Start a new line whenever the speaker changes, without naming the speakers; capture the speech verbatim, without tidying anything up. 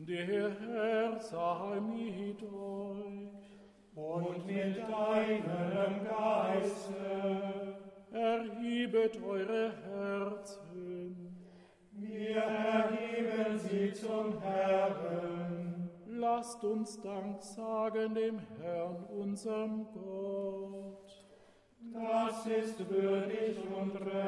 Der Herr sei mit euch.
Und mit deinem Geiste.
Erhebet eure Herzen.
Wir erheben sie zum Herrn.
Lasst uns Dank sagen dem Herrn, unserem Gott.
Das ist würdig und recht.